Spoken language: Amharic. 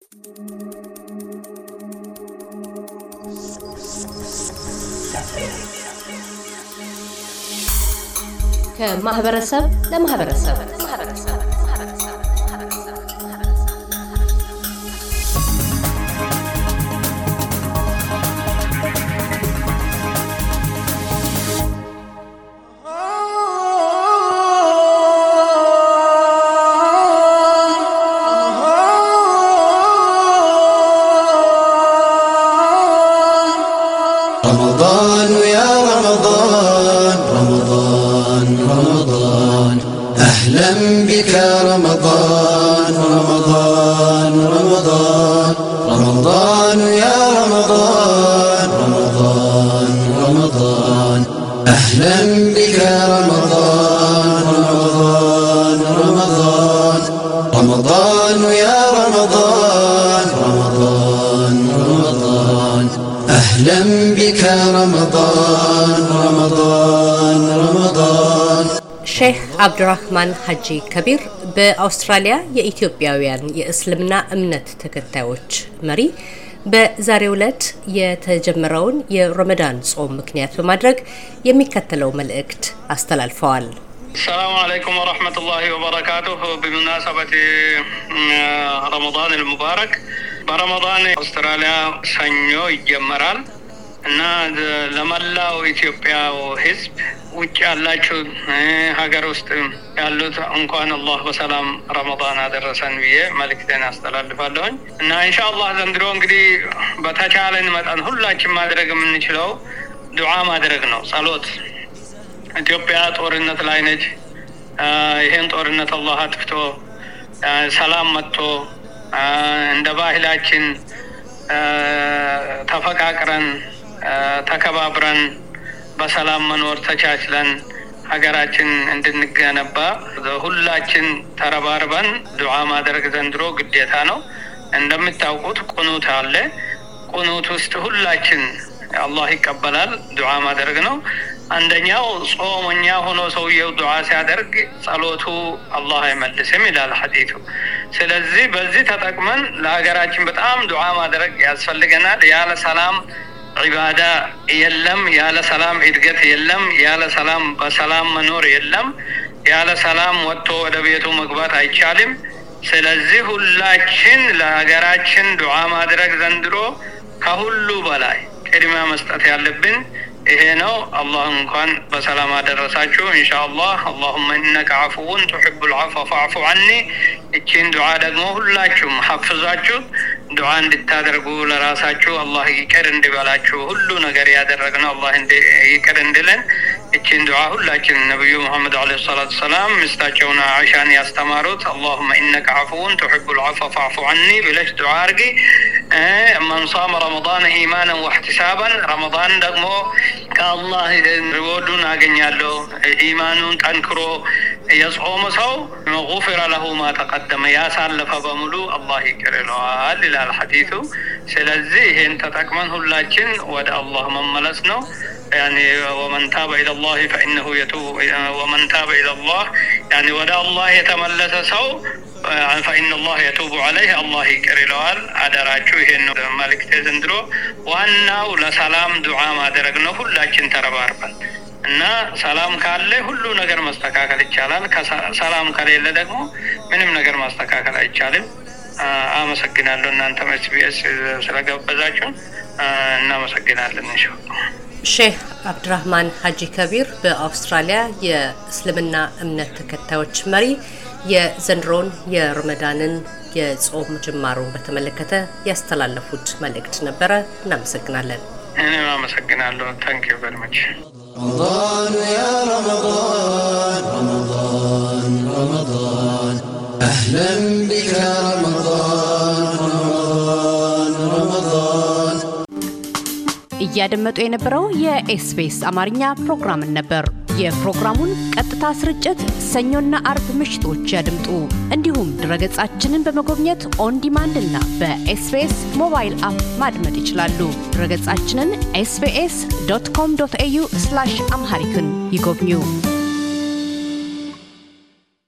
ከማህበረሰብ ለማህበረሰብ رمضان يا رمضان رمضان رمضان أهلا بك رمضان رمضان رمضان رمضان يا رمضان رمضان رمضان أهلا بك رمضان رمضان رمضان رمضان يا رمضان رمضان رمضان أهلا بك رمضان رمضان رمضان ሼህ አብዱራህማን ሐጂ ከቢር በአውስትራሊያ የኢትዮጵያውያን የእስልምና እምነት ተከታዮች መሪ በዛሬው ዕለት የተጀመረውን የረመዳን ጾም ምክንያት በማድረግ የሚከተለው መልእክት አስተላልፈዋል። السلام عليكم ورحمة الله وبركاته. بمناسبة رمضان المبارك برمضان أستراليا سنيو يجمرال እና ለማላው ኢትዮጵያው ህዝብ ውጭ ያላችሁ ሀገር ውስጥ ያሉት እንኳን አላህ በሰላም ረመዳን አደረሰን ብዬ መልእክቴን አስተላልፋለሁ እና ኢንሻአላህ ዘንድሮ እንግዲህ በተቻለን መጠን ሁላችን ማድረግ የምንችለው ዱዓ ማድረግ ነው፣ ጸሎት። ኢትዮጵያ ጦርነት ላይ ነች። ይሄን ጦርነት አላህ አጥፍቶ ሰላም መጥቶ እንደ ባህላችን ተፈቃቅረን ተከባብረን በሰላም መኖር ተቻችለን ሀገራችን እንድንገነባ ሁላችን ተረባርበን ዱዓ ማድረግ ዘንድሮ ግዴታ ነው። እንደምታውቁት ቁኑት አለ። ቁኑት ውስጥ ሁላችን አላህ ይቀበላል ዱዓ ማድረግ ነው። አንደኛው ጾመኛ ሆኖ ሰውየው ዱዓ ሲያደርግ ጸሎቱ አላህ አይመልስም ይላል ሐዲሱ። ስለዚህ በዚህ ተጠቅመን ለሀገራችን በጣም ዱዓ ማድረግ ያስፈልገናል። ያለ ሰላም ዒባዳ የለም፣ ያለ ሰላም እድገት የለም፣ ያለ ሰላም በሰላም መኖር የለም፣ ያለ ሰላም ወጥቶ ወደ ቤቱ መግባት አይቻልም። ስለዚህ ሁላችን ለሀገራችን ዱዓ ማድረግ ዘንድሮ ከሁሉ በላይ ቅድሚያ መስጠት ያለብን ይሄ ነው። አላህ እንኳን በሰላም አደረሳችሁ ኢንሻአላህ። اللهم انك عفو تحب العفو فاعف عني። እቺን ዱዓ ደግሞ ሁላችሁም ሐፍዛችሁ ዱዓ እንድታደርጉ ለራሳችሁ አላህ ይቅር እንዲበላችሁ ሁሉ ነገር ያደረግነው አላህ ይቅር እንዲለን እቺን ዱዓ ሁላችን ነብዩ መሐመድ አለይሂ ሰላቱ ሰላም ምስታቸውና አይሻን ያስተማሩት اللهم انك عفو تحب العفو فاعف عني ብለሽ ዱዓ አርጊ። من صام رمضان ايمانا واحتسابا رمضان ደግሞ ከአላህ ሪዋርዱን አገኛለሁ ኢማኑን ጠንክሮ የጾመ ሰው መغفر له ما تقدم ያሳለፈ በሙሉ አላህ ይቅር ይለዋል ይላል ሐዲሱ። ስለዚህ ይሄን ተጠቅመን ሁላችን ወደ አላህ መመለስ ነው። يعني ومن تاب الى الله فانه يتوب ومن تاب الى الله يعني ወደ አላህ የተመለሰ ሰው فإن الله يتوب عليه الله ይቅር ይለዋል። አደራችሁ ይሄን ነው መልእክቴ ዘንድሮ። ዋናው ለሰላም ዱዓ ማድረግ ነው ሁላችን ተረባርበን እና ሰላም ካለ ሁሉ ነገር ማስተካከል ይቻላል። ሰላም ከሌለ ደግሞ ምንም ነገር ማስተካከል አይቻልም። አመሰግናለሁ እናንተ ኤስቢኤስ ስለጋበዛችሁ እናመሰግናለን ኢንሻአላህ። ሼህ አብዱራህማን ሐጂ ከቢር በአውስትራሊያ የእስልምና እምነት ተከታዮች መሪ የዘንድሮን የረመዳንን የጾም ጅማሮ በተመለከተ ያስተላለፉት መልእክት ነበረ። እናመሰግናለን። እኔም አመሰግናለሁ። ታንክ ዩ ቬሪ ማች። رمضان يا رمضان رمضان رمضان أهلا بك رمضان رمضان رمضان እያደመጡ የነበረው የኤስቢኤስ አማርኛ ፕሮግራም ነበር። የፕሮግራሙን ቀጥታ ስርጭት ሰኞና አርብ ምሽቶች ያድምጡ። እንዲሁም ድረገጻችንን በመጎብኘት ኦን ዲማንድ እና በኤስቢኤስ ሞባይል አፕ ማድመጥ ይችላሉ። ድረገጻችንን sbs.com.au/amharican ይጎብኙ።